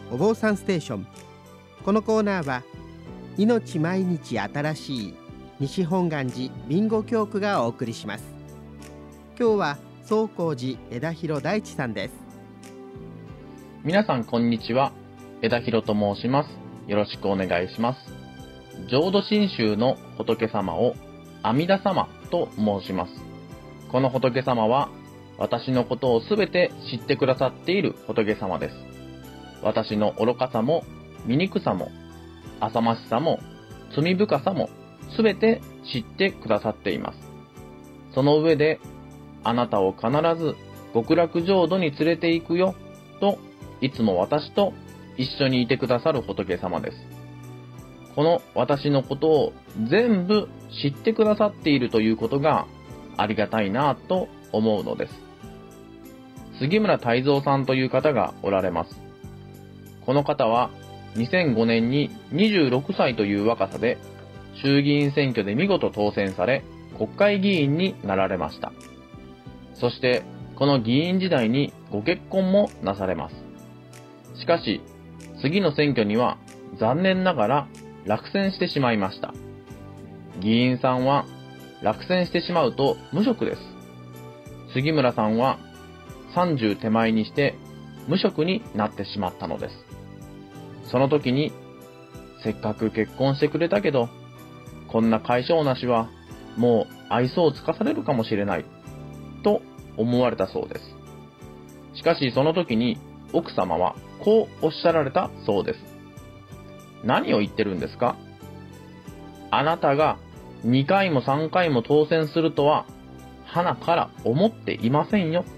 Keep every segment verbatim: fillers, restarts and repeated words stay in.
お坊さんステーション。このコーナーは命毎日新しい西本願寺備後教区がお送りします。今日は宗光寺枝広大地さんです。 皆さんこんにちは、枝広と申します。よろしくお願いします。浄土真宗の仏様を阿弥陀様と申します。この仏様は私のことをすべて知ってくださっている仏様です。私の愚かさも醜さも浅ましさも罪深さもすべて知ってくださっています。その上であなたを必ず極楽浄土に連れて行くよといつも私と一緒にいてくださる仏様です。この私のことを全部知ってくださっているということがありがたいなと思うのです。杉村太蔵さんという方がおられます。この方はにせんごねんににじゅうろくさいという若さで衆議院選挙で見事当選され国会議員になられました。そしてこの議員時代にご結婚もなされます。しかし次の選挙には残念ながら落選してしまいました。議員さんは落選してしまうと無職です。杉村さんはさんじゅう手前にして無職になってしまったのです。その時にせっかく結婚してくれたけどこんな解消なしはもう愛想をつかされるかもしれないと思われたそうです。しかしその時に奥様はこうおっしゃられたそうです。何を言ってるんですか？あなたがにかいもさんかいも当選するとは鼻から思っていませんよ。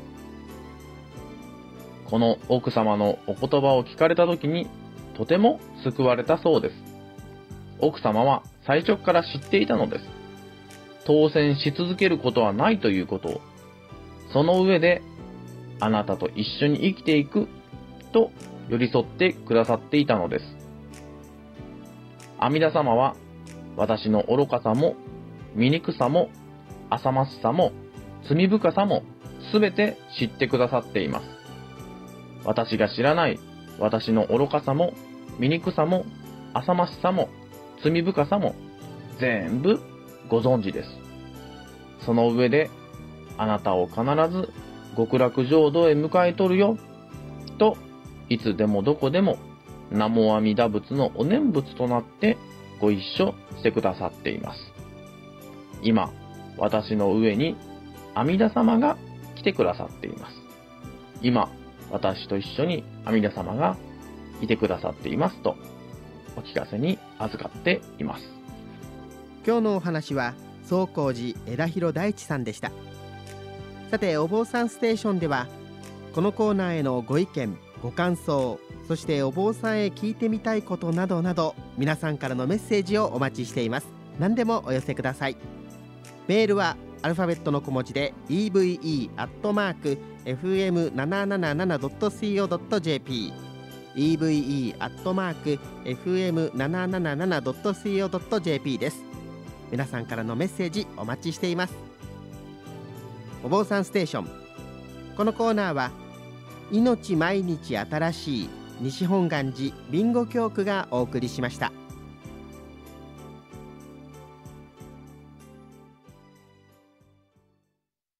この奥様のお言葉を聞かれた時にとても救われたそうです。奥様は最初から知っていたのです。当選し続けることはないということを。その上であなたと一緒に生きていくと寄り添ってくださっていたのです。阿弥陀様は私の愚かさも醜さも浅ましさも罪深さもすべて知ってくださっています。私が知らない私の愚かさも醜さも浅ましさも罪深さも全部ご存知です。その上であなたを必ず極楽浄土へ迎え取るよといつでもどこでも南無阿弥陀仏のお念仏となってご一緒してくださっています。今私の上に阿弥陀様が来てくださっています。今私と一緒に阿弥陀様がいてくださっていますとお聞かせに預かっています。 今日のお話は宗光寺枝広大地さんでした。さて、お坊さんステーションではこのコーナーへのご意見ご感想、そしてお坊さんへ聞いてみたいことなどなど皆さんからのメッセージをお待ちしています。何でもお寄せください。メールはアルファベットの小文字で イーブイイー アットマーク エフエムななななな ドット シーオー ドット ジェーピー イーブイイー アットマーク エフエムななななな ドット シーオー ドット ジェーピー です。皆さんからのメッセージお待ちしています。お坊さんステーション。このコーナーは命毎日新しい西本願寺備後教区がお送りしました。